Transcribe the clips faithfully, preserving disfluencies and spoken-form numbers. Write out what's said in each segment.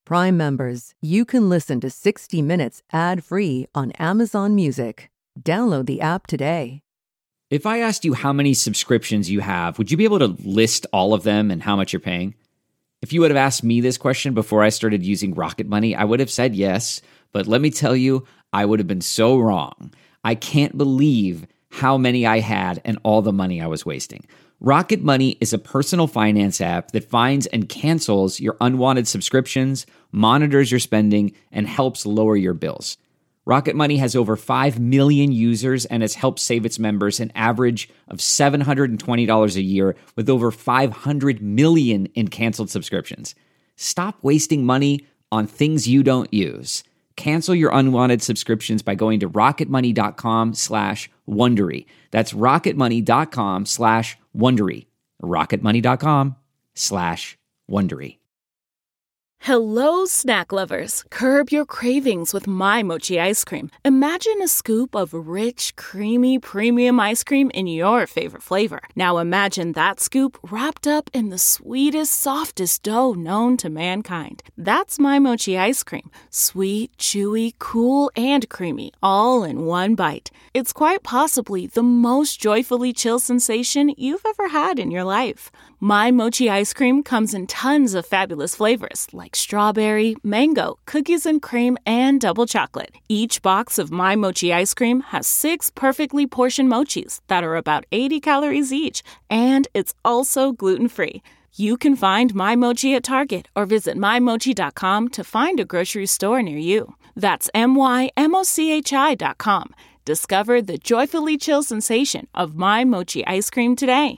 Prime members, you can listen to sixty minutes ad-free on Amazon Music. Download the app today. If I asked you how many subscriptions you have, would you be able to list all of them and how much you're paying? If you would have asked me this question before I started using Rocket Money, I would have said yes, but let me tell you, I would have been so wrong. I can't believe how many I had and all the money I was wasting. Rocket Money is a personal finance app that finds and cancels your unwanted subscriptions, monitors your spending, and helps lower your bills. Rocket Money has over five million users and has helped save its members an average of seven hundred twenty dollars a year with over five hundred million in canceled subscriptions. Stop wasting money on things you don't use. Cancel your unwanted subscriptions by going to rocketmoney.com slash Wondery. That's rocketmoney.com slash Wondery. rocketmoney.com slash Wondery. Hello, snack lovers. Curb your cravings with My Mochi ice cream. Imagine a scoop of rich, creamy, premium ice cream in your favorite flavor. Now imagine that scoop wrapped up in the sweetest, softest dough known to mankind. That's My Mochi ice cream. Sweet, chewy, cool, and creamy, all in one bite. It's quite possibly the most joyfully chill sensation you've ever had in your life. My Mochi ice cream comes in tons of fabulous flavors like strawberry, mango, cookies and cream, and double chocolate. Each box of My Mochi ice cream has six perfectly portioned mochis that are about eighty calories each, and it's also gluten-free. You can find My Mochi at Target or visit my mochi dot com to find a grocery store near you. That's M Y M O C H I dot com. Discover the joyfully chill sensation of My Mochi ice cream today.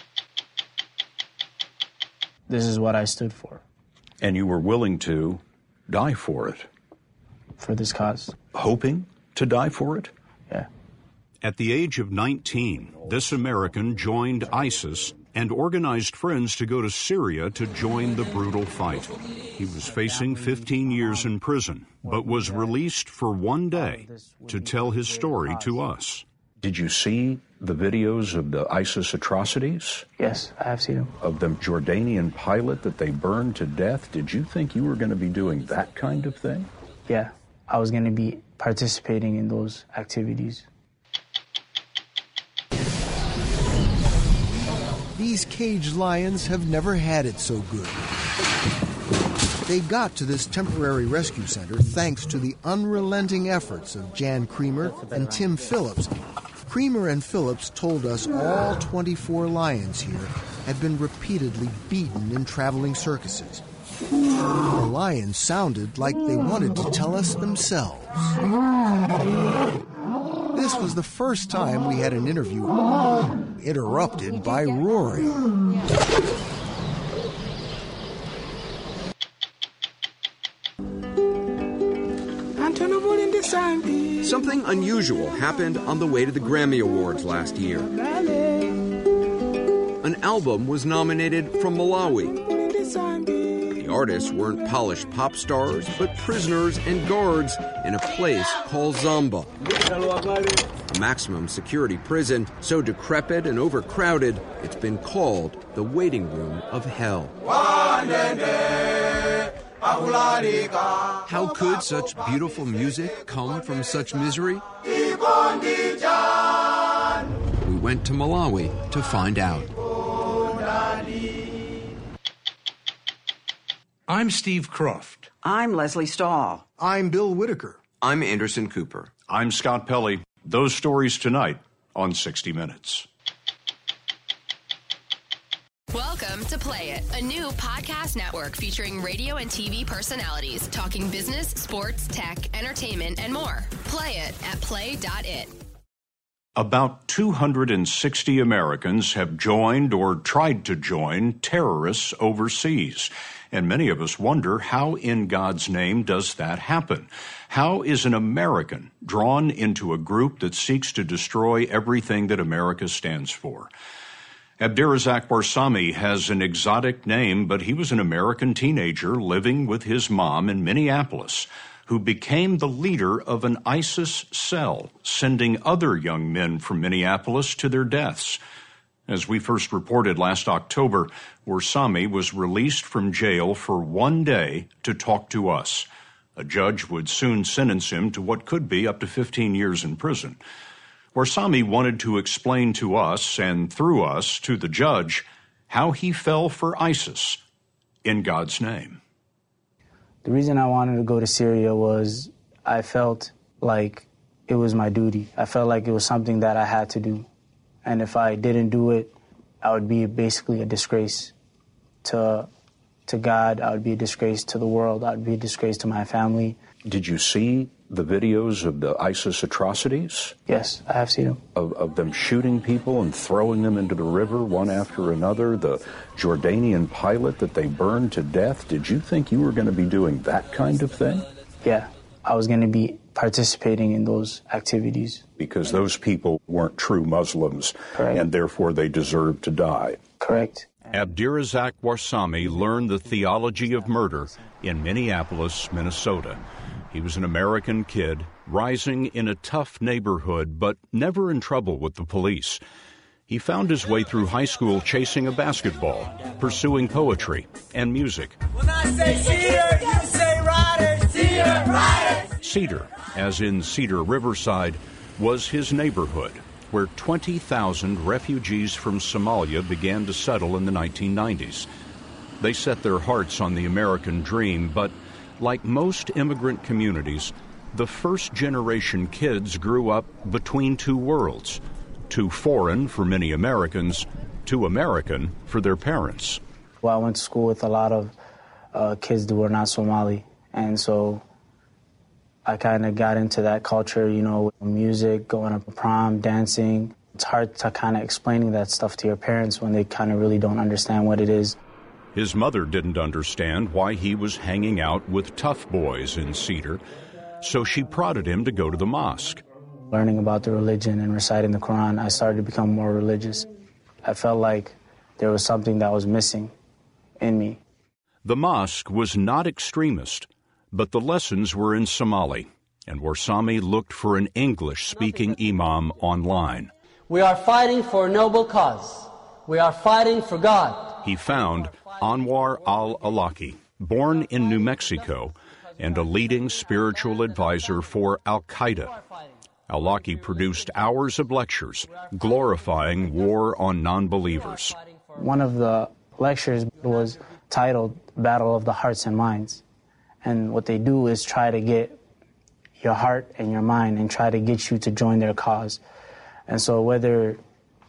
This is what I stood for. And you were willing to die for it? For this cause. Hoping to die for it? Yeah. At the age of nineteen, this American joined ISIS and organized friends to go to Syria to join the brutal fight. He was facing fifteen years in prison, but was released for one day to tell his story to us. Did you see the videos of the ISIS atrocities? Yes, I have seen them. Of the Jordanian pilot that they burned to death? Did you think you were going to be doing that kind of thing? Yeah, I was going to be participating in those activities. These caged lions have never had it so good. They got to this temporary rescue center thanks to the unrelenting efforts of Jan Creamer and Tim Phillips. Creamer and Phillips told us all twenty-four lions here had been repeatedly beaten in traveling circuses. The lions sounded like they wanted to tell us themselves. This was the first time we had an interview interrupted by roaring. Something unusual happened on the way to the Grammy Awards last year. An album was nominated from Malawi. The artists weren't polished pop stars, but prisoners and guards in a place called Zamba. A maximum security prison so decrepit and overcrowded, it's been called the waiting room of hell. How could such beautiful music come from such misery? We went to Malawi to find out. I'm Steve Croft. I'm Leslie Stahl. I'm Bill Whitaker. I'm Anderson Cooper. I'm Scott Pelley. Those stories tonight on sixty minutes. Welcome to Play It, a new podcast network featuring radio and T V personalities talking business, sports, tech, entertainment, and more. Play it at play dot it. About two hundred sixty Americans have joined or tried to join terrorists overseas. And many of us wonder, how in God's name does that happen? How is an American drawn into a group that seeks to destroy everything that America stands for? Abdirazak Barsami has an exotic name, but he was an American teenager living with his mom in Minneapolis who became the leader of an ISIS cell, sending other young men from Minneapolis to their deaths. As we first reported last October, Warsame was released from jail for one day to talk to us. A judge would soon sentence him to what could be up to fifteen years in prison. Warsame wanted to explain to us, and through us to the judge, how he fell for ISIS in God's name. The reason I wanted to go to Syria was I felt like it was my duty. I felt like it was something that I had to do. And if I didn't do it, I would be basically a disgrace to to God. I would be a disgrace to the world. I would be a disgrace to my family. Did you see the videos of the ISIS atrocities? Yes, I have seen them. Of, of them shooting people and throwing them into the river one after another, the Jordanian pilot that they burned to death. Did you think you were going to be doing that kind of thing? Yeah, I was going to be participating in those activities. Because those people weren't true Muslims. Correct. And therefore they deserved to die. Correct. Abdirazak Warsame learned the theology of murder in Minneapolis, Minnesota. He was an American kid, rising in a tough neighborhood, but never in trouble with the police. He found his way through high school chasing a basketball, pursuing poetry and music. When I say Cedar, you say Riders. Cedar, Riders. Cedar, as in Cedar Riverside, was his neighborhood, where twenty thousand refugees from Somalia began to settle in the nineteen nineties. They set their hearts on the American dream, but like most immigrant communities, the first-generation kids grew up between two worlds, too foreign for many Americans, too American for their parents. Well, I went to school with a lot of uh, kids that were not Somali, and so I kind of got into that culture, you know, music, going to prom, dancing. It's hard to kind of explaining that stuff to your parents when they kind of really don't understand what it is. His mother didn't understand why he was hanging out with tough boys in Cedar, so she prodded him to go to the mosque. Learning about the religion and reciting the Quran, I started to become more religious. I felt like there was something that was missing in me. The mosque was not extremist, but the lessons were in Somali, and Warsame looked for an English-speaking imam online. We are fighting for a noble cause. We are fighting for God. He found Anwar al-Awlaki, born in New Mexico, and a leading spiritual advisor for Al-Qaeda. Awlaki produced hours of lectures glorifying war on non-believers. One of the lectures was titled Battle of the Hearts and Minds. And what they do is try to get your heart and your mind and try to get you to join their cause. And so whether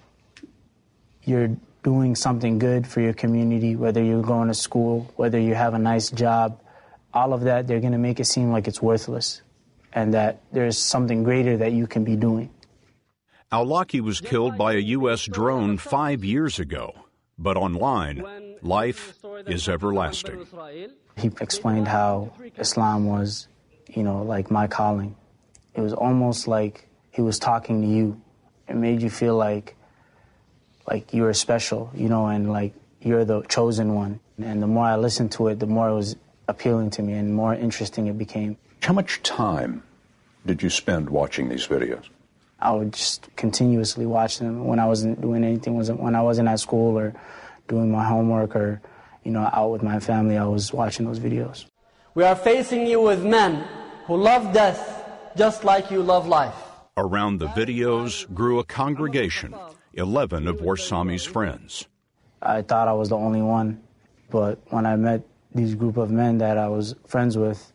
you're doing something good for your community, whether you're going to school, whether you have a nice job, all of that, they're going to make it seem like it's worthless and that there's something greater that you can be doing. Awlaki was killed by a U S drone five years ago, but online, life is everlasting. He explained how Islam was, you know, like my calling. It was almost like he was talking to you. It made you feel like like you were special, you know, and like you're the chosen one. And the more I listened to it, the more it was appealing to me and the more interesting it became. How much time did you spend watching these videos? I would just continuously watch them when I wasn't doing anything, wasn't when I wasn't at school or doing my homework or, you know, out with my family. I was watching those videos. We are facing you with men who love death just like you love life. Around the videos grew a congregation, eleven of Warsame's friends. I thought I was the only one, but when I met these group of men that I was friends with,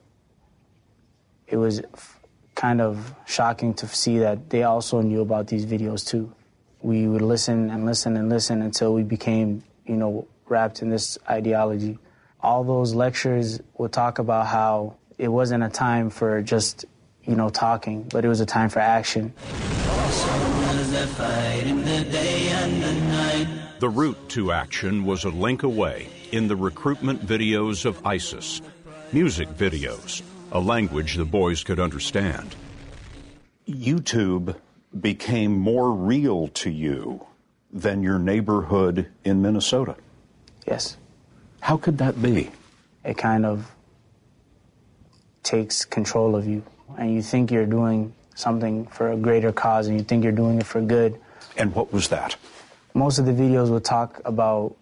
it was f- kind of shocking to see that they also knew about these videos too. We would listen and listen and listen until we became, you know, wrapped in this ideology. All those lectures would talk about how it wasn't a time for just, you know, talking, but it was a time for action. The route to action was a link away in the recruitment videos of ISIS, music videos, a language the boys could understand. YouTube became more real to you than your neighborhood in Minnesota. Yes. How could that be? It kind of takes control of you, and you think you're doing something for a greater cause, and you think you're doing it for good. And what was that? Most of the videos would talk about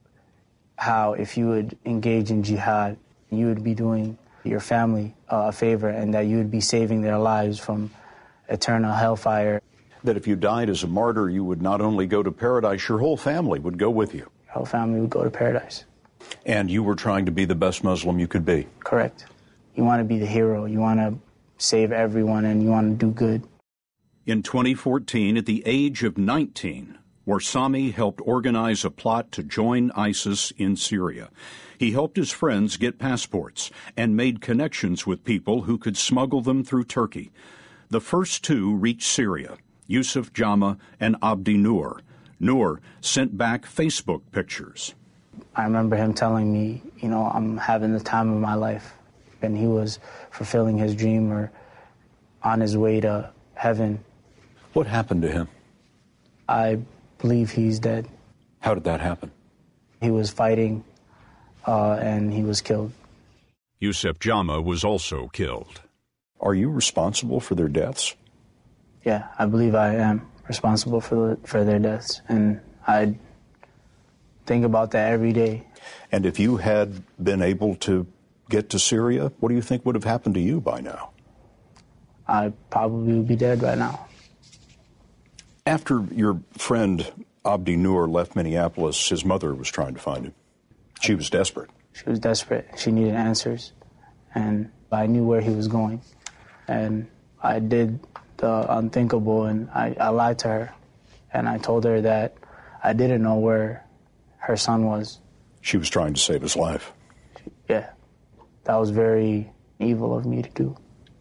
how if you would engage in jihad, you would be doing your family uh, a favor and that you would be saving their lives from eternal hellfire. That if you died as a martyr, you would not only go to paradise, your whole family would go with you. Your whole family would go to paradise. And you were trying to be the best Muslim you could be. Correct. You want to be the hero. You want to save everyone and you want to do good. In twenty fourteen, at the age of nineteen, Warsame helped organize a plot to join ISIS in Syria. He helped his friends get passports and made connections with people who could smuggle them through Turkey. The first two reached Syria, Yusuf Jama and Abdi Nur. Nur sent back Facebook pictures. I remember him telling me, you know, I'm having the time of my life. And he was fulfilling his dream or on his way to heaven. What happened to him? I believe he's dead. How did that happen? He was fighting uh, and he was killed. Yusuf Jama was also killed. Are you responsible for their deaths? Yeah, I believe I am responsible for the, for their deaths. And I think about that every day. And if you had been able to get to Syria, what do you think would have happened to you by now? I probably would be dead right now. After your friend Abdi Nur left Minneapolis, his mother was trying to find him. She was desperate. She was desperate. She needed answers. And I knew where he was going. And I did the unthinkable, and I, I lied to her. And I told her that I didn't know where her son was. She was trying to save his life. Yeah. That was very evil of me to do.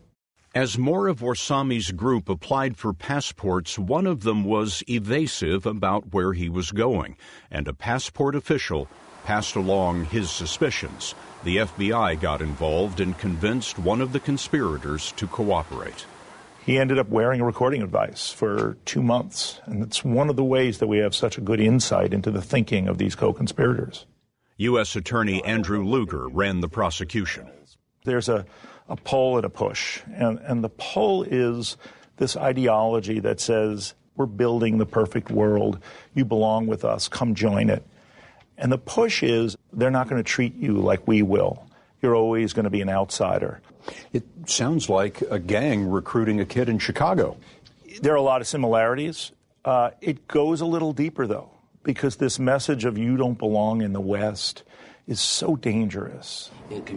As more of Warsame's group applied for passports, one of them was evasive about where he was going, and a passport official passed along his suspicions. The F B I got involved and convinced one of the conspirators to cooperate. He ended up wearing a recording device for two months, and it's one of the ways that we have such a good insight into the thinking of these co-conspirators. U S Attorney Andrew Luger ran the prosecution. There's a, a pull and a push, and, and the pull is this ideology that says, we're building the perfect world, you belong with us, come join it. And the push is, they're not going to treat you like we will. You're always going to be an outsider. It sounds like a gang recruiting a kid in Chicago. There are a lot of similarities. Uh, it goes a little deeper, though, because this message of you don't belong in the West is so dangerous.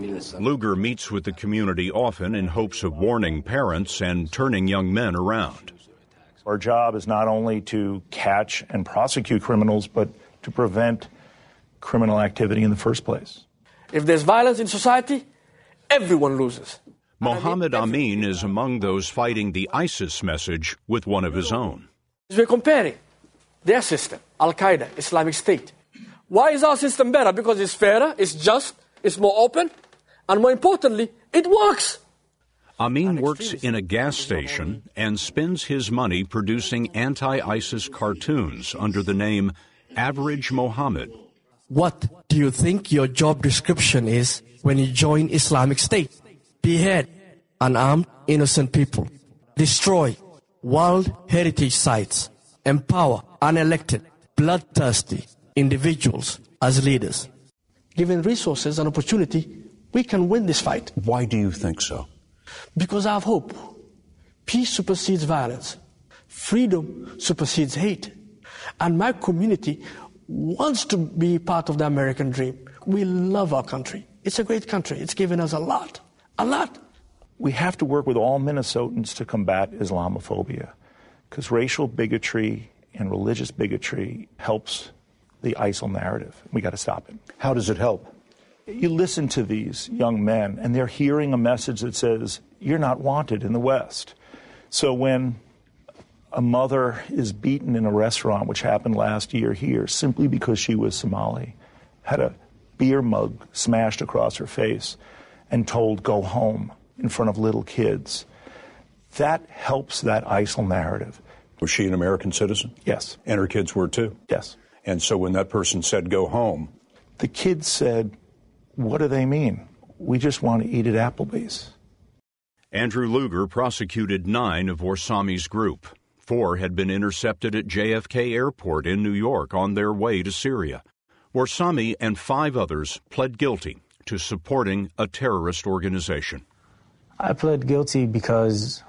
Luger meets with the community often in hopes of warning parents and turning young men around. Our job is not only to catch and prosecute criminals, but to prevent criminal activity in the first place. If there's violence in society, everyone loses. Mohammed Amin is among those fighting the ISIS message with one of his own. We're comparing their system, Al-Qaeda, Islamic State. Why is our system better? Because it's fairer, it's just, it's more open, and more importantly, it works. Amin works in a gas station and spends his money producing anti-ISIS cartoons under the name Average Mohammed. What do you think your job description is when you join Islamic State? Behead unarmed, innocent people. Destroy World Heritage Sites. Empower unelected, bloodthirsty individuals as leaders. Given resources and opportunity, we can win this fight. Why do you think so? Because I have hope. Peace supersedes violence. Freedom supersedes hate. And my community wants to be part of the American dream. We love our country. It's a great country. It's given us a lot. A lot. We have to work with all Minnesotans to combat Islamophobia, because racial bigotry and religious bigotry helps the ISIL narrative. We got to stop it. How does it help? You listen to these young men, and they're hearing a message that says, you're not wanted in the West. So when a mother is beaten in a restaurant, which happened last year here, simply because she was Somali, had a beer mug smashed across her face, and told, go home, in front of little kids, that helps that ISIL narrative. Was she an American citizen? Yes. And her kids were too? Yes. And so when that person said, go home, the kids said, what do they mean? We just want to eat at Applebee's. Andrew Luger prosecuted nine of Warsame's group. Four had been intercepted at J F K Airport in New York on their way to Syria. Warsame and five others pled guilty to supporting a terrorist organization. I pled guilty because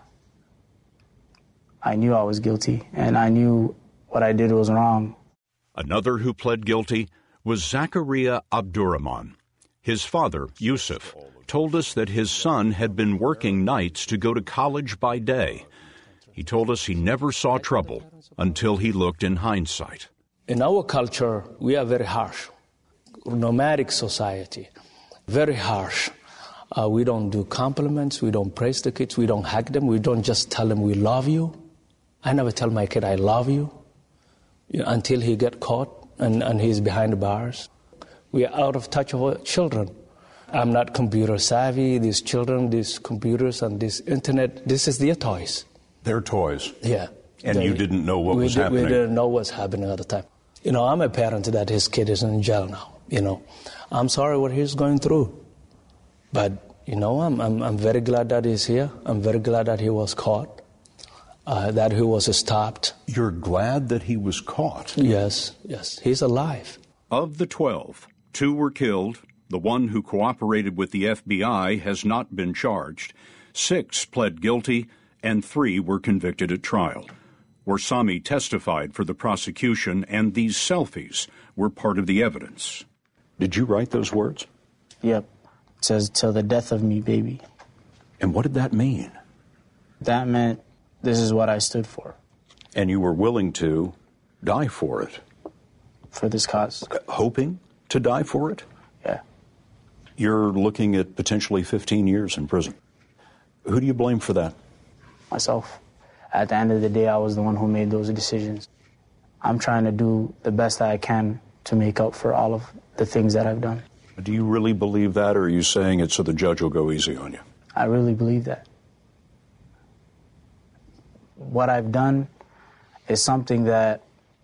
I knew I was guilty, and I knew what I did was wrong. Another who pled guilty was Zakaria Abdurrahman. His father, Yusuf, told us that his son had been working nights to go to college by day. He told us he never saw trouble until he looked in hindsight. In our culture, we are very harsh. Nomadic society, very harsh. Uh, we don't do compliments, we don't praise the kids, we don't hug them, we don't just tell them we love you. I never tell my kid I love you, you know, until he get caught and, and he's behind the bars. We are out of touch with our children. I'm not computer savvy. These children, these computers and this internet, this is their toys. Their toys? Yeah. And they, you didn't know what we was did, happening? We didn't know what's happening at the time. You know, I'm a parent that his kid is in jail now, you know. I'm sorry what he's going through. But, you know, I'm, I'm, I'm very glad that he's here. I'm very glad that he was caught, uh, that he was stopped. You're glad that he was caught? Yes, yes. He's alive. Of the twelve, two were killed. The one who cooperated with the F B I has not been charged. Six pled guilty, and three were convicted at trial. Warsame testified for the prosecution, and these selfies were part of the evidence. Did you write those words? Yep. It says, "Till the death of me, baby." And what did that mean? That meant this is what I stood for. And you were willing to die for it? For this cause. Hoping to die for it? Yeah. You're looking at potentially fifteen years in prison. Who do you blame for that? Myself. At the end of the day, I was the one who made those decisions. I'm trying to do the best that I can to make up for all of the things that I've done. Do you really believe that, or are you saying it so the judge will go easy on you? I really believe that. What I've done is something that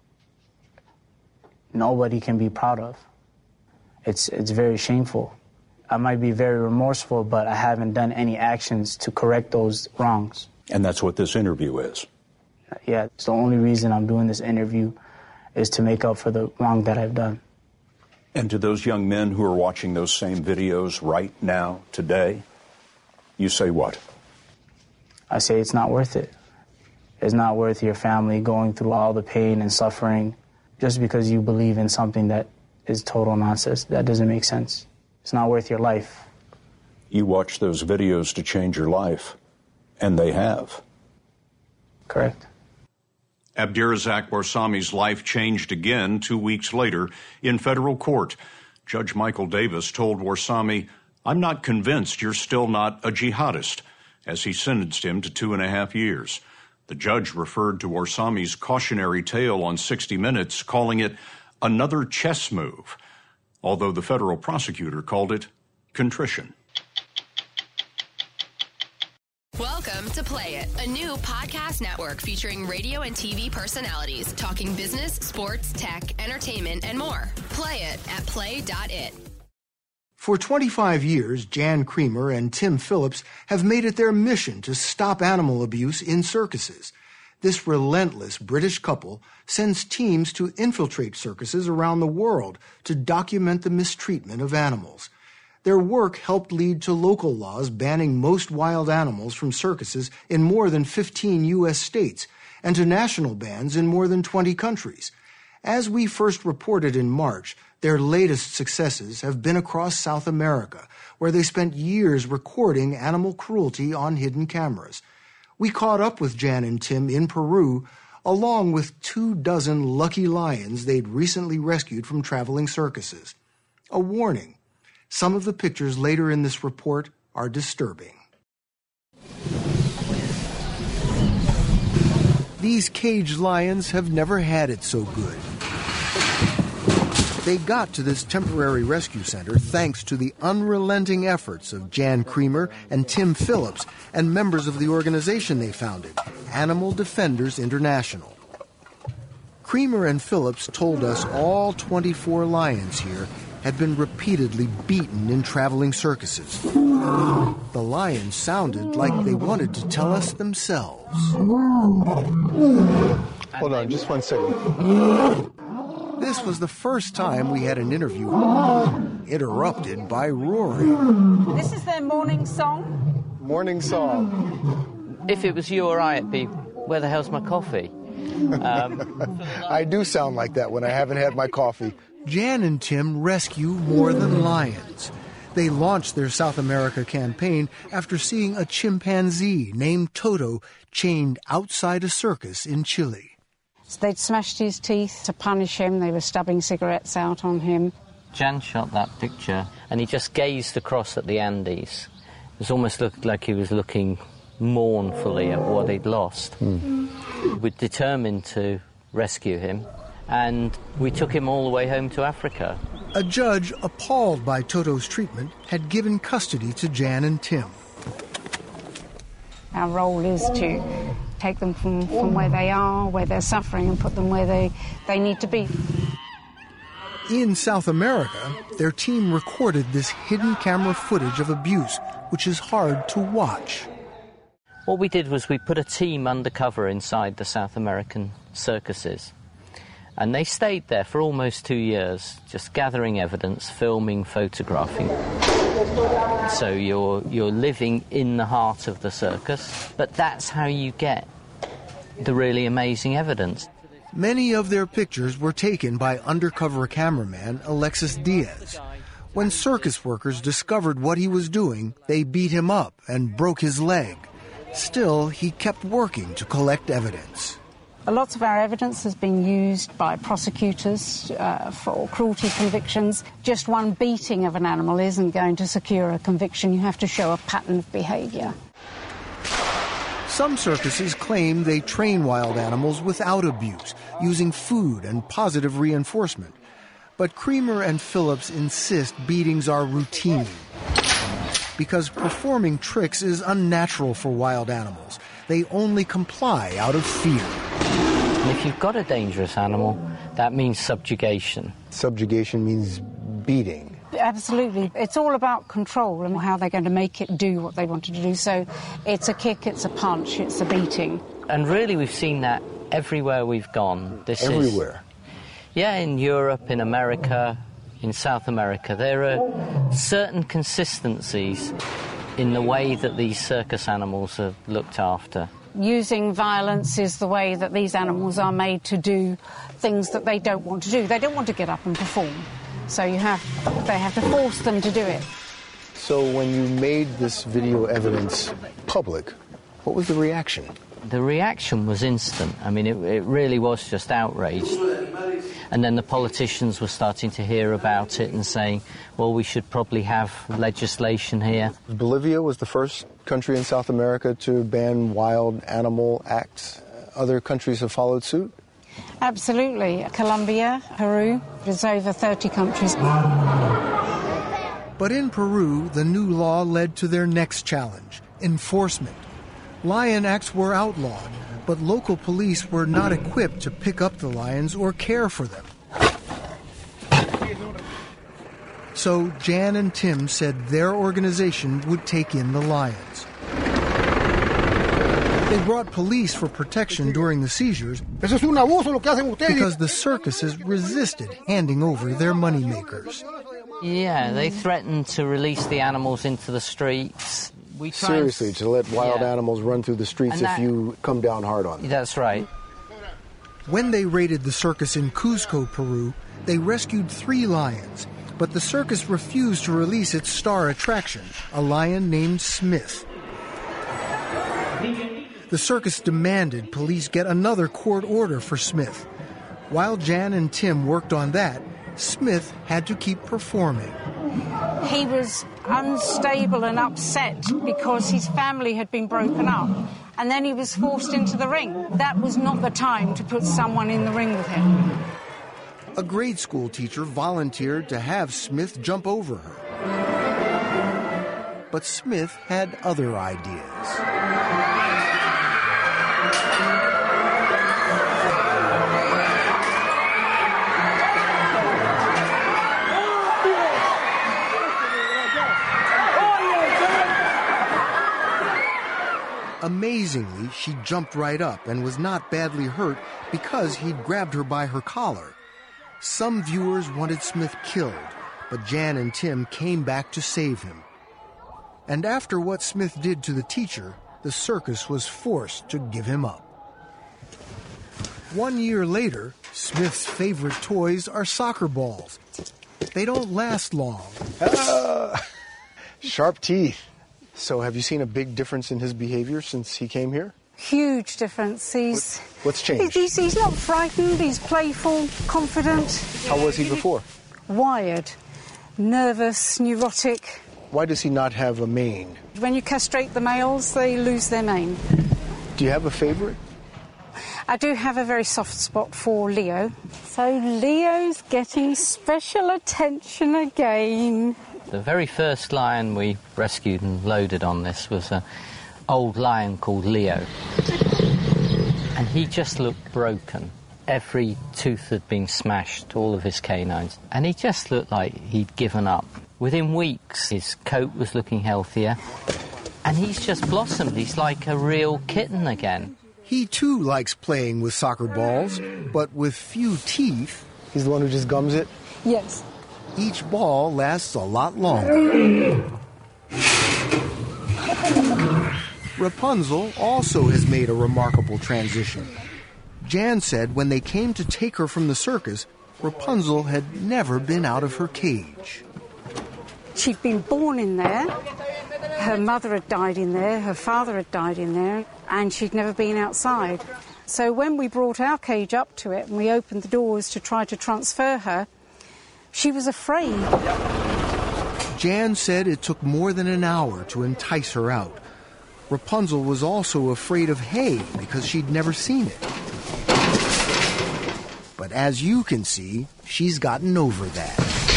nobody can be proud of. It's, it's very shameful. I might be very remorseful, but I haven't done any actions to correct those wrongs. And that's what this interview is? Yeah, it's the only reason I'm doing this interview is to make up for the wrong that I've done. And to those young men who are watching those same videos right now, today, you say what? I say it's not worth it. It's not worth your family going through all the pain and suffering just because you believe in something that is total nonsense. That doesn't make sense. It's not worth your life. You watch those videos to change your life, and they have. Correct. Abdirazak Warsame's life changed again two weeks later in federal court. Judge Michael Davis told Warsame, "I'm not convinced you're still not a jihadist," as he sentenced him to two and a half years. The judge referred to Warsame's cautionary tale on sixty minutes, calling it another chess move, although the federal prosecutor called it contrition. Welcome to Play It, a new podcast network featuring radio and T V personalities talking business, sports, tech, entertainment, and more. Play it at play dot it. For twenty-five years, Jan Creamer and Tim Phillips have made it their mission to stop animal abuse in circuses. This relentless British couple sends teams to infiltrate circuses around the world to document the mistreatment of animals. Their work helped lead to local laws banning most wild animals from circuses in more than fifteen U S states and to national bans in more than twenty countries. As we first reported in March, their latest successes have been across South America, where they spent years recording animal cruelty on hidden cameras. We caught up with Jan and Tim in Peru, along with two dozen lucky lions they'd recently rescued from traveling circuses. A warning. Some of the pictures later in this report are disturbing. These caged lions have never had it so good. They got to this temporary rescue center thanks to the unrelenting efforts of Jan Creamer and Tim Phillips and members of the organization they founded, Animal Defenders International. Creamer and Phillips told us all twenty-four lions here had been repeatedly beaten in traveling circuses. The the lions sounded like they wanted to tell us themselves. Hold on, just one second. This was the first time we had an interview interrupted by Rory. This is their morning song? Morning song. If it was you or I, it'd be, where the hell's my coffee? Um, I do sound like that when I haven't had my coffee. Jan and Tim rescue more than lions. They launched their South America campaign after seeing a chimpanzee named Toto chained outside a circus in Chile. So they'd smashed his teeth to punish him. They were stubbing cigarettes out on him. Jan shot that picture, and he just gazed across at the Andes. It was almost looked like he was looking mournfully at what he'd lost. Mm. We're determined to rescue him, and we took him all the way home to Africa. A judge, appalled by Toto's treatment, had given custody to Jan and Tim. Our role is to take them from, from where they are, where they're suffering, and put them where they, they need to be. In South America, their team recorded this hidden camera footage of abuse, which is hard to watch. What we did was we put a team undercover inside the South American circuses. And they stayed there for almost two years, just gathering evidence, filming, photographing. So you're, you're living in the heart of the circus, but that's how you get the really amazing evidence. Many of their pictures were taken by undercover cameraman Alexis Diaz. When circus workers discovered what he was doing, they beat him up and broke his leg. Still, he kept working to collect evidence. A lot of our evidence has been used by prosecutors uh, for cruelty convictions. Just one beating of an animal isn't going to secure a conviction. You have to show a pattern of behaviour. Some circuses claim they train wild animals without abuse, using food and positive reinforcement. But Creamer and Phillips insist beatings are routine, because performing tricks is unnatural for wild animals. They only comply out of fear. And if you've got a dangerous animal, that means subjugation. Subjugation means beating. Absolutely. It's all about control and how they're going to make it do what they wanted to do. So it's a kick, it's a punch, it's a beating. And really we've seen that everywhere we've gone. This everywhere? Is, yeah, in Europe, in America, in South America. There are certain consistencies in the way that these circus animals are looked after. Using violence is the way that these animals are made to do things that they don't want to do. They don't want to get up and perform. So you have, they have to force them to do it. So when you made this video evidence public, what was the reaction? The reaction was instant. I mean, it, it really was just outraged. And then the politicians were starting to hear about it and saying, well, we should probably have legislation here. Bolivia was the first country in South America to ban wild animal acts. Other countries have followed suit? Absolutely. Colombia, Peru, there's over thirty countries. But in Peru, the new law led to their next challenge, enforcement. Lion acts were outlawed, but local police were not equipped to pick up the lions or care for them. So Jan and Tim said their organization would take in the lions. They brought police for protection during the seizures because the circuses resisted handing over their moneymakers. Yeah, they threatened to release the animals into the streets. We Seriously, to let wild yeah. animals run through the streets that, if you come down hard on them. That's right. When they raided the circus in Cuzco, Peru, they rescued three lions, but the circus refused to release its star attraction, a lion named Smith. The circus demanded police get another court order for Smith. While Jan and Tim worked on that, Smith had to keep performing. He was unstable and upset because his family had been broken up, and then he was forced into the ring. That was not the time to put someone in the ring with him. A grade school teacher volunteered to have Smith jump over her. But Smith had other ideas. Amazingly, she jumped right up and was not badly hurt because he'd grabbed her by her collar. Some viewers wanted Smith killed, but Jan and Tim came back to save him. And after what Smith did to the teacher, the circus was forced to give him up. One year later, Smith's favorite toys are soccer balls. They don't last long. Ah, sharp teeth. So have you seen a big difference in his behavior since he came here? Huge difference. He's What's changed? He's, he's not frightened, he's playful, confident. How was he before? Wired, nervous, neurotic. Why does he not have a mane? When you castrate the males, they lose their mane. Do you have a favorite? I do have a very soft spot for Leo. So Leo's getting special attention again. The very first lion we rescued and loaded on this was an old lion called Leo. And he just looked broken. Every tooth had been smashed, all of his canines. And he just looked like he'd given up. Within weeks, his coat was looking healthier. And he's just blossomed. He's like a real kitten again. He, too, likes playing with soccer balls, but with few teeth. He's the one who just gums it? Yes. Each ball lasts a lot longer. Rapunzel also has made a remarkable transition. Jan said when they came to take her from the circus, Rapunzel had never been out of her cage. She'd been born in there. Her mother had died in there, her father had died in there, and she'd never been outside. So when we brought our cage up to it and we opened the doors to try to transfer her, she was afraid. Jan said it took more than an hour to entice her out. Rapunzel was also afraid of hay because she'd never seen it. But as you can see, she's gotten over that.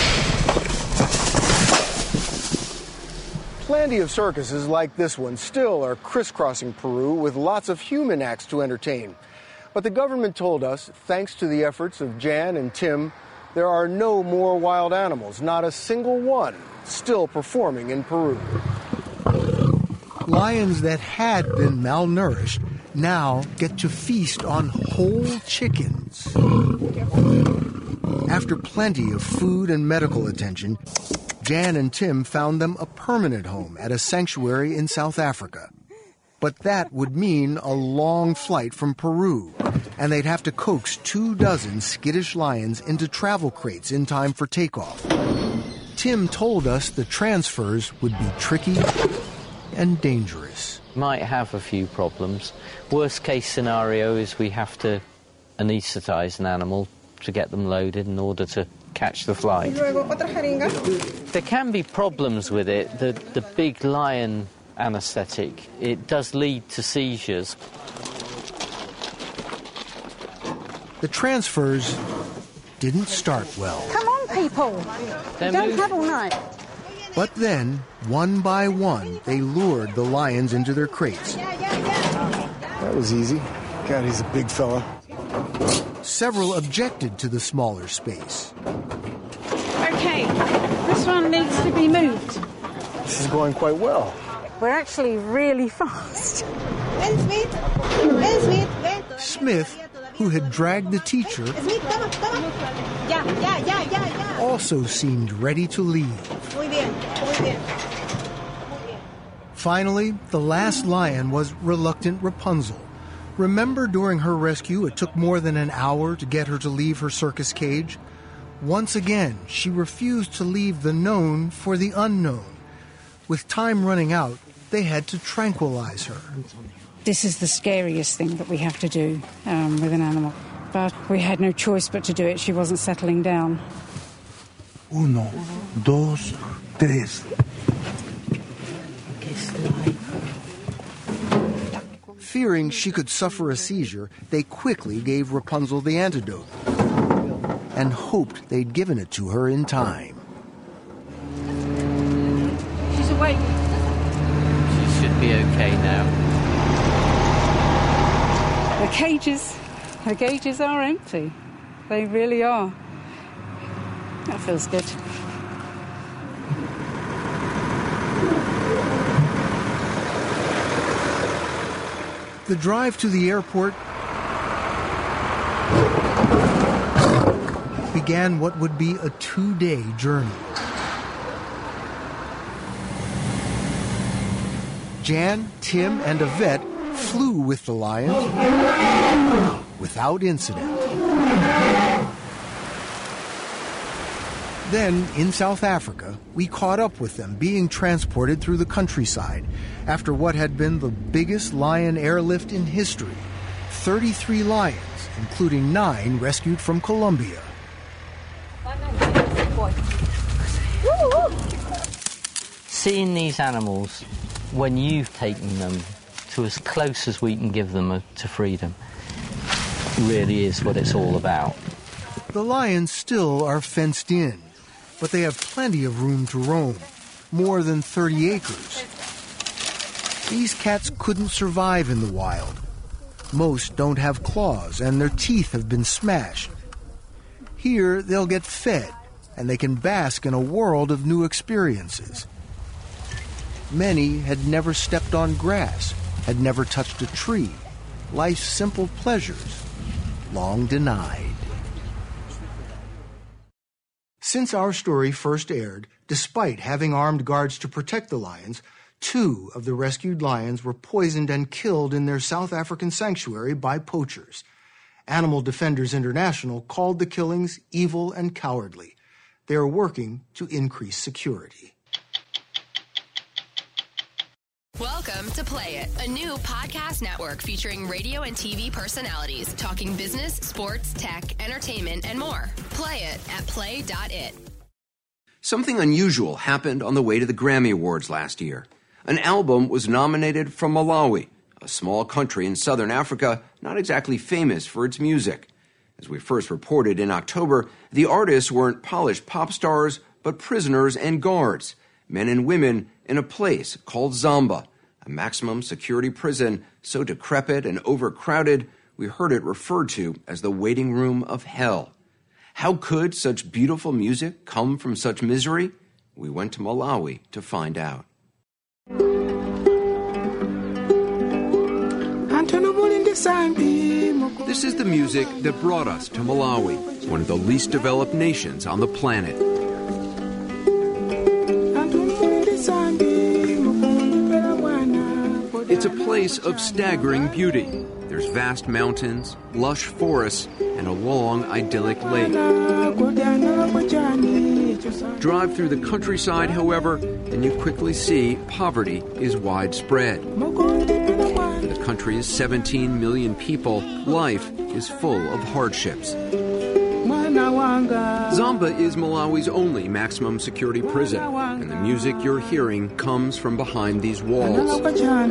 Plenty of circuses like this one still are crisscrossing Peru with lots of human acts to entertain. But the government told us, thanks to the efforts of Jan and Tim, there are no more wild animals, not a single one, still performing in Peru. Lions that had been malnourished now get to feast on whole chickens. After plenty of food and medical attention, Jan and Tim found them a permanent home at a sanctuary in South Africa. But that would mean a long flight from Peru, and they'd have to coax two dozen skittish lions into travel crates in time for takeoff. Tim told us the transfers would be tricky and dangerous. Might have a few problems. Worst case scenario is we have to anaesthetize an animal to get them loaded in order to catch the flight. There can be problems with it. The, the big lion anaesthetic, it does lead to seizures. The transfers didn't start well. Come on, people. They're Don't moving. have all night. But then, one by one, they lured the lions into their crates. That was easy. God, he's a big fella. Several objected to the smaller space. Okay, this one needs to be moved. This is going quite well. We're actually really fast. Smith, who had dragged the teacher, also seemed ready to leave. Finally, the last lion was reluctant Rapunzel. Remember during her rescue, it took more than an hour to get her to leave her circus cage? Once again, she refused to leave the known for the unknown. With time running out, they had to tranquilize her. This is the scariest thing that we have to do um, with an animal. But we had no choice but to do it. She wasn't settling down. Uno, dos, tres. Fearing she could suffer a seizure, they quickly gave Rapunzel the antidote and hoped they'd given it to her in time. She's awake. She should be okay now. The cages, the cages are empty. They really are. That feels good. The drive to the airport began what would be a two-day journey. Jan, Tim, and Yvette flew with the Lions without incident. Then, in South Africa, we caught up with them being transported through the countryside after what had been the biggest lion airlift in history. thirty-three lions, including nine rescued from Colombia. Seeing these animals, when you've taken them to as close as we can give them to freedom, really is what it's all about. The lions still are fenced in, but they have plenty of room to roam, more than thirty acres. These cats couldn't survive in the wild. Most don't have claws, and their teeth have been smashed. Here, they'll get fed, and they can bask in a world of new experiences. Many had never stepped on grass, had never touched a tree. Life's simple pleasures, long denied. Since our story first aired, despite having armed guards to protect the lions, two of the rescued lions were poisoned and killed in their South African sanctuary by poachers. Animal Defenders International called the killings evil and cowardly. They are working to increase security. Welcome to Play It, a new podcast network featuring radio and T V personalities talking business, sports, tech, entertainment, and more. Play it at play dot it. Something unusual happened on the way to the Grammy Awards last year. An album was nominated from Malawi, a small country in southern Africa not exactly famous for its music. As we first reported in October, the artists weren't polished pop stars, but prisoners and guards, men and women in a place called Zomba, a maximum security prison so decrepit and overcrowded we heard it referred to as the waiting room of hell. How could such beautiful music come from such misery? We went to Malawi to find out. This is the music that brought us to Malawi, one of the least developed nations on the planet. It's a place of staggering beauty. There's vast mountains, lush forests, and a long, idyllic lake. Drive through the countryside, however, and you quickly see poverty is widespread. The country is seventeen million people. Life is full of hardships. Zomba is Malawi's only maximum security prison, and the music you're hearing comes from behind these walls.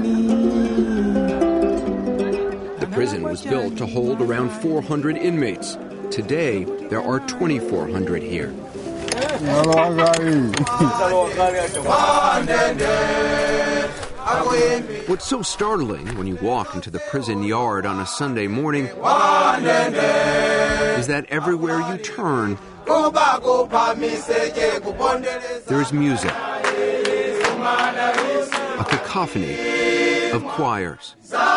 The prison was built to hold around four hundred inmates. Today, there are twenty-four hundred here. What's so startling when you walk into the prison yard on a Sunday morning is that everywhere you turn, there's music, a cacophony of choirs.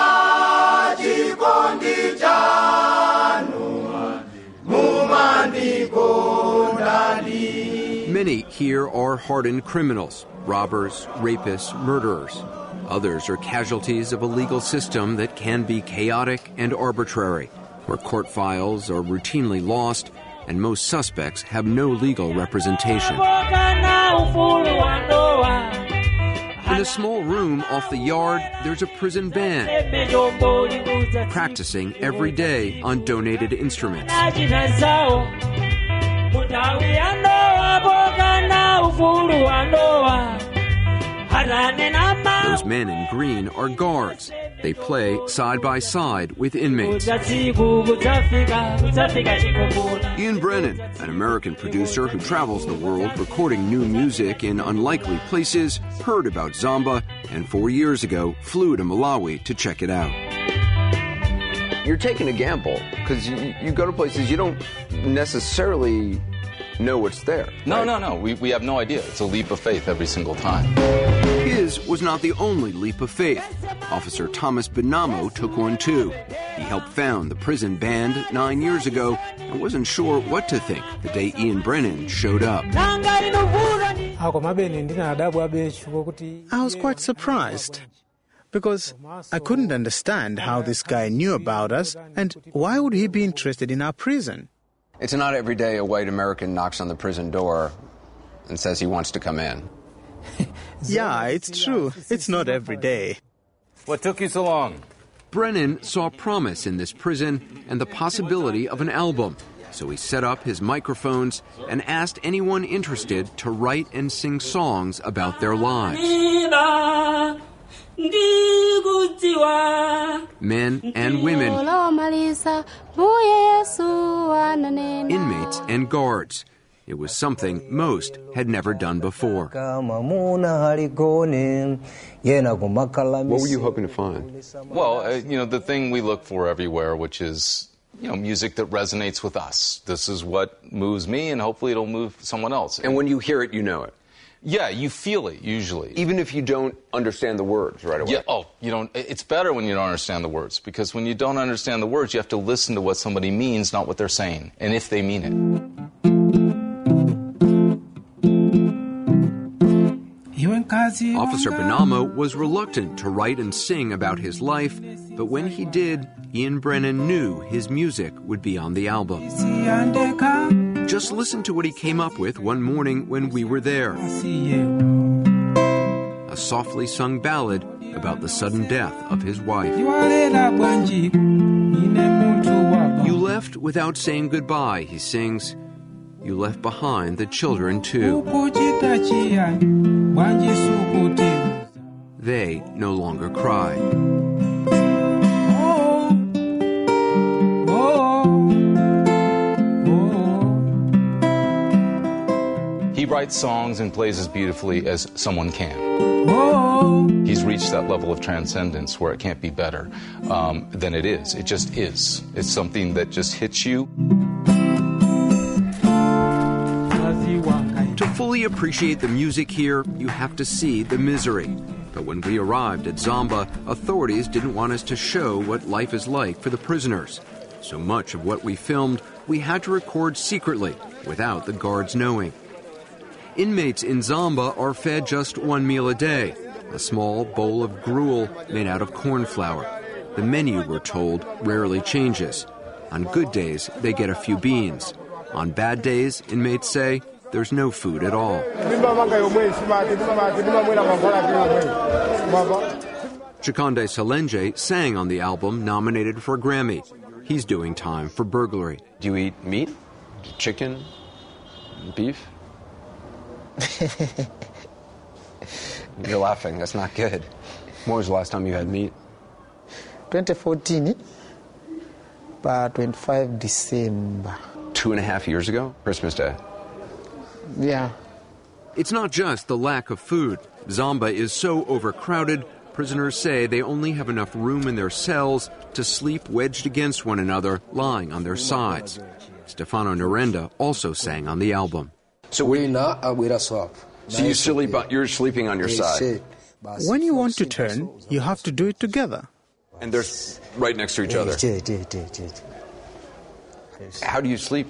Many here are hardened criminals, robbers, rapists, murderers. Others are casualties of a legal system that can be chaotic and arbitrary, where court files are routinely lost and most suspects have no legal representation. In a small room off the yard, there's a prison band practicing every day on donated instruments. Those men in green are guards. They play side by side with inmates. Ian Brennan, an American producer who travels the world recording new music in unlikely places, heard about Zomba and four years ago flew to Malawi to check it out. You're taking a gamble because you, you go to places you don't necessarily know what's there. No, right? no, no. We, we have no idea. It's a leap of faith every single time. His was not the only leap of faith. Officer Thomas Benamo took one too. He helped found the prison band nine years ago and wasn't sure what to think the day Ian Brennan showed up. I was quite surprised because I couldn't understand how this guy knew about us and why would he be interested in our prison. It's not every day a white American knocks on the prison door and says he wants to come in. Yeah, it's true. It's not every day. What took you so long? Brennan saw promise in this prison and the possibility of an album. So he set up his microphones and asked anyone interested to write and sing songs about their lives. Men and women, inmates and guards. It was something most had never done before. What were you hoping to find? Well, uh, you know, the thing we look for everywhere, which is, you know, music that resonates with us. This is what moves me, and hopefully it'll move someone else. And when you hear it, you know it? Yeah, you feel it, usually. Even if you don't understand the words right away? Yeah, oh, you don't. It's better when you don't understand the words, because when you don't understand the words, you have to listen to what somebody means, not what they're saying, and if they mean it. Officer Benamo was reluctant to write and sing about his life, but when he did, Ian Brennan knew his music would be on the album. Just listen to what he came up with one morning when we were there. A softly sung ballad about the sudden death of his wife. You left without saying goodbye, he sings. You left behind the children too. They no longer cry. He writes songs and plays as beautifully as someone can. He's reached that level of transcendence where it can't be better um, than it is. It just is. It's something that just hits you. To fully appreciate the music here, you have to see the misery. But when we arrived at Zomba, authorities didn't want us to show what life is like for the prisoners. So much of what we filmed, we had to record secretly, without the guards knowing. Inmates in Zomba are fed just one meal a day, a small bowl of gruel made out of corn flour. The menu, we're told, rarely changes. On good days, they get a few beans. On bad days, inmates say, there's no food at all. Chikande Salenge sang on the album nominated for a Grammy. He's doing time for burglary. Do you eat meat? Chicken? Beef? You're laughing. That's not good. When was the last time you had meat? twenty fourteen, but twenty-fifth December. Two and a half years ago? Christmas Day. Yeah. It's not just the lack of food. Zomba is so overcrowded, prisoners say they only have enough room in their cells to sleep wedged against one another, lying on their sides. Stefano Narenda also sang on the album. So we So you sleep, you're sleeping on your side? When you want to turn, you have to do it together. And they're right next to each other? How do you sleep?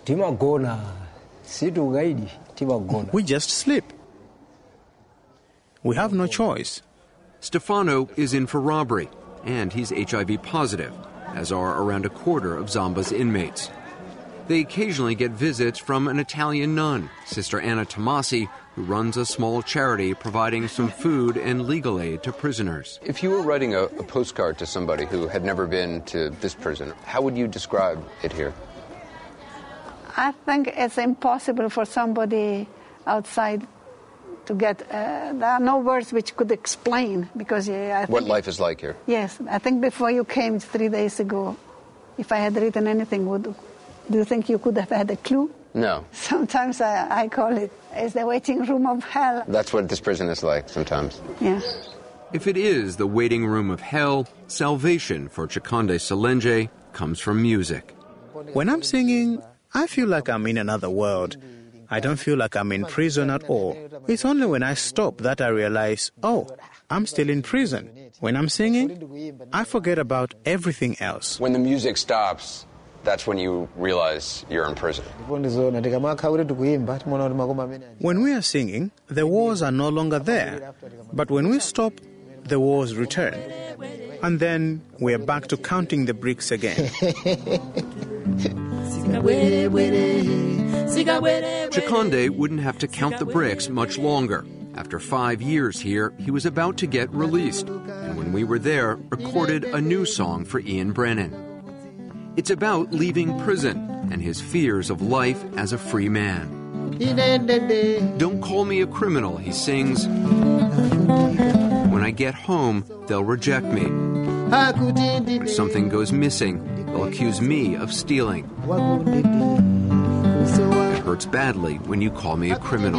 We just sleep. We have no choice. Stefano is in for robbery, and he's H I V positive, as are around a quarter of Zomba's inmates. They occasionally get visits from an Italian nun, Sister Anna Tomasi, who runs a small charity providing some food and legal aid to prisoners. If you were writing a, a postcard to somebody who had never been to this prison, how would you describe it here? I think it's impossible for somebody outside to get, uh, there are no words which could explain, because uh, I think what life is like here. Yes, I think before you came three days ago, if I had written anything, would do you think you could have had a clue? No. Sometimes I, I call it, it's the waiting room of hell. That's what this prison is like sometimes. Yeah. If it is the waiting room of hell, salvation for Chikande Salenge comes from music. When I'm singing, I feel like I'm in another world. I don't feel like I'm in prison at all. It's only when I stop that I realize, oh, I'm still in prison. When I'm singing, I forget about everything else. When the music stops, that's when you realize you're in prison. When we are singing, the walls are no longer there. But when we stop, the walls return. And then we are back to counting the bricks again. Chikonde wouldn't have to count the bricks much longer. After five years here, he was about to get released, and when we were there, recorded a new song for Ian Brennan. It's about leaving prison and his fears of life as a free man. Don't call me a criminal, he sings. When I get home, they'll reject me. If something goes missing, they'll accuse me of stealing. It hurts badly when you call me a criminal.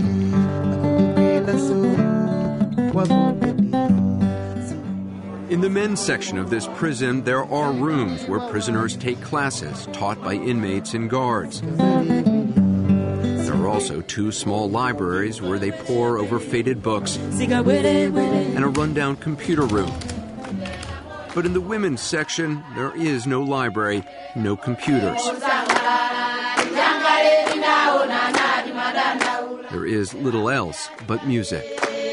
In the men's section of this prison, there are rooms where prisoners take classes taught by inmates and guards. There are also two small libraries where they pore over faded books and a rundown computer room. But in the women's section, there is no library, no computers. There is little else but music.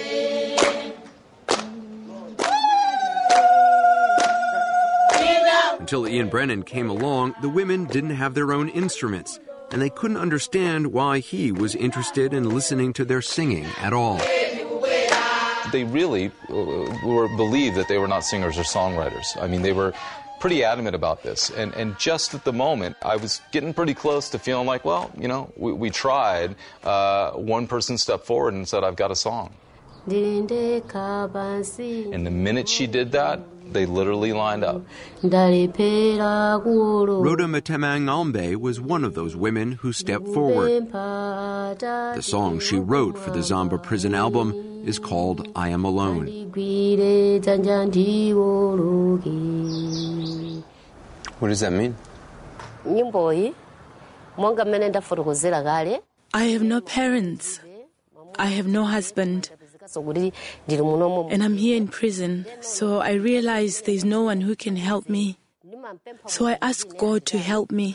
Until Ian Brennan came along, the women didn't have their own instruments, and they couldn't understand why he was interested in listening to their singing at all. They really were believed that they were not singers or songwriters. I mean, they were pretty adamant about this. And, and just at the moment, I was getting pretty close to feeling like, well, you know, we, we tried. Uh, one person stepped forward and said, I've got a song. And the minute she did that, they literally lined up. Rhoda Matemangambe was one of those women who stepped forward. The song she wrote for the Zamba prison album is called I Am Alone. What does that mean? I have no parents. I have no husband. And I'm here in prison, so I realize there's no one who can help me. So I ask God to help me.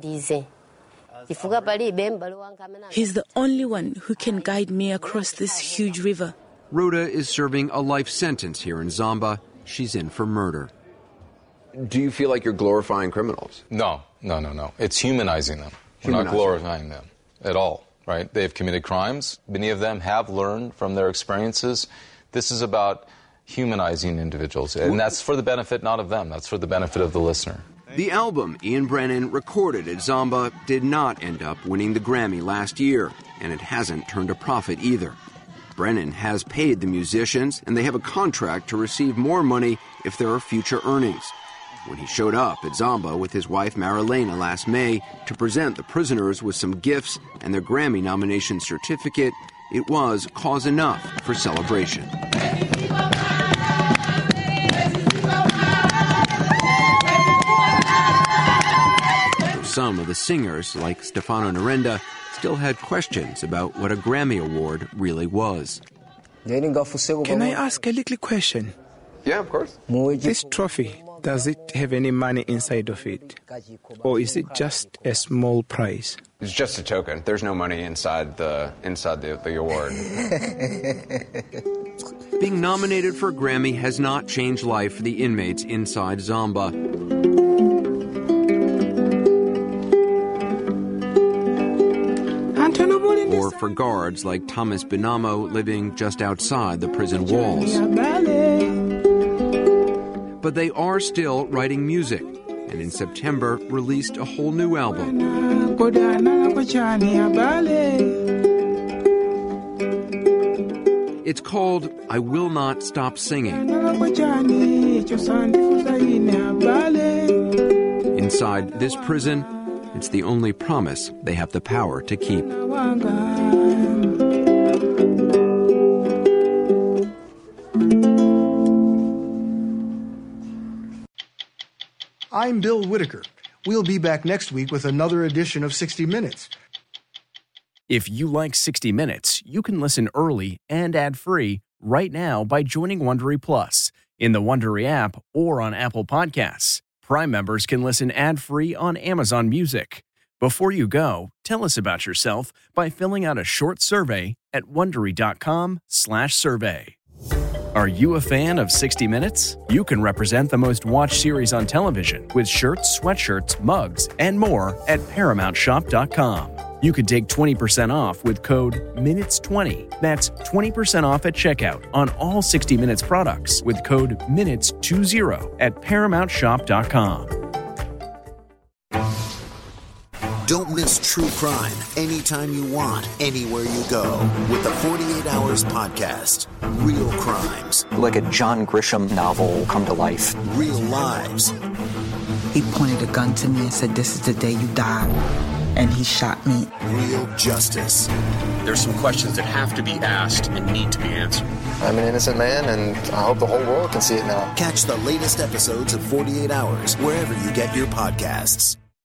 He's the only one who can guide me across this huge river. Rhoda is serving a life sentence here in Zamba. She's in for murder. Do you feel like you're glorifying criminals? No, no, no, no. It's humanizing them. We're Humanizing. not glorifying them at all, right? They've committed crimes. Many of them have learned from their experiences. This is about humanizing individuals, and that's for the benefit not of them. That's for the benefit of the listener. The album Ian Brennan recorded at Zamba did not end up winning the Grammy last year, and it hasn't turned a profit either. Brennan has paid the musicians, and they have a contract to receive more money if there are future earnings. When he showed up at Zamba with his wife Marilena last May to present the prisoners with some gifts and their Grammy nomination certificate, it was cause enough for celebration. Some of the singers, like Stefano Narenda, still had questions about what a Grammy Award really was. Can I ask a little question? Yeah, of course. This trophy, does it have any money inside of it? Or is it just a small prize? It's just a token. There's no money inside the inside the, the award. Being nominated for a Grammy has not changed life for the inmates inside Zamba. Or for guards like Thomas Binamo living just outside the prison walls. But they are still writing music, and in September released a whole new album. It's called I Will Not Stop Singing. Inside this prison, it's the only promise they have the power to keep. I'm Bill Whitaker. We'll be back next week with another edition of sixty minutes. If you like sixty minutes, you can listen early and ad-free right now by joining Wondery Plus. in the Wondery app, or on Apple Podcasts. Prime members can listen ad-free on Amazon Music. Before you go, tell us about yourself by filling out a short survey at Wondery.com slash survey. Are you a fan of sixty minutes? You can represent the most watched series on television with shirts, sweatshirts, mugs, and more at Paramount Shop dot com. You can take twenty percent off with code minutes twenty. That's twenty percent off at checkout on all sixty minutes products with code minutes twenty at Paramount Shop dot com. Don't miss true crime anytime you want, anywhere you go with the forty-eight hours podcast. Real crimes. Like a John Grisham novel come to life. Real lives. He pointed a gun to me and said, "This is the day you die." And he shot me. Real justice. There's some questions that have to be asked and need to be answered. I'm an innocent man, and I hope the whole world can see it now. Catch the latest episodes of forty-eight hours wherever you get your podcasts.